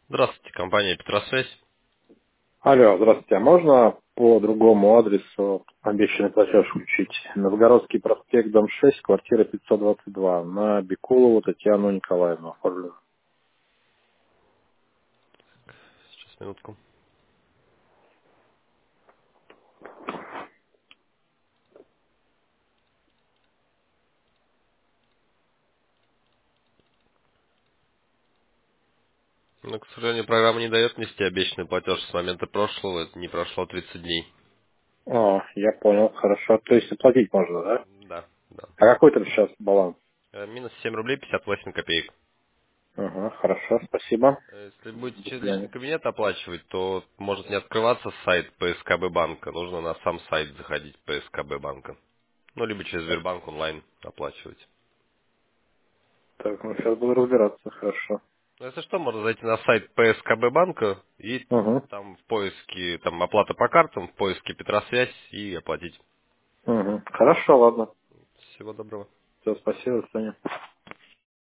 Здравствуйте, компания Петросвязь. Алло, здравствуйте. А можно по другому адресу обещанный платеж включить? Новгородский проспект, дом 6, квартира 522, на Бекулову Татьяну Николаевну оформлено. Сейчас, минутку. Но, к сожалению, программа не дает внести обещанный платеж с момента прошлого. Это не прошло 30 дней. О, я понял, хорошо. То есть оплатить можно, да? Да, да. А какой там сейчас баланс? Минус 7 рублей 58 копеек. Ага, хорошо, спасибо. Если будете До через личный свидания. кабинет оплачивать, то может не открываться сайт ПСКБ банка. Нужно на сам сайт заходить ПСКБ банка. Ну, либо через Сбербанк онлайн оплачивать. Так, ну сейчас буду разбираться, хорошо. Ну, если что, можно зайти на сайт ПСКБ банка и Угу, там в поиске, там оплата по картам, в поиске Петросвязь и оплатить. угу. Хорошо, ладно. Всего доброго. Все, спасибо, до свидания.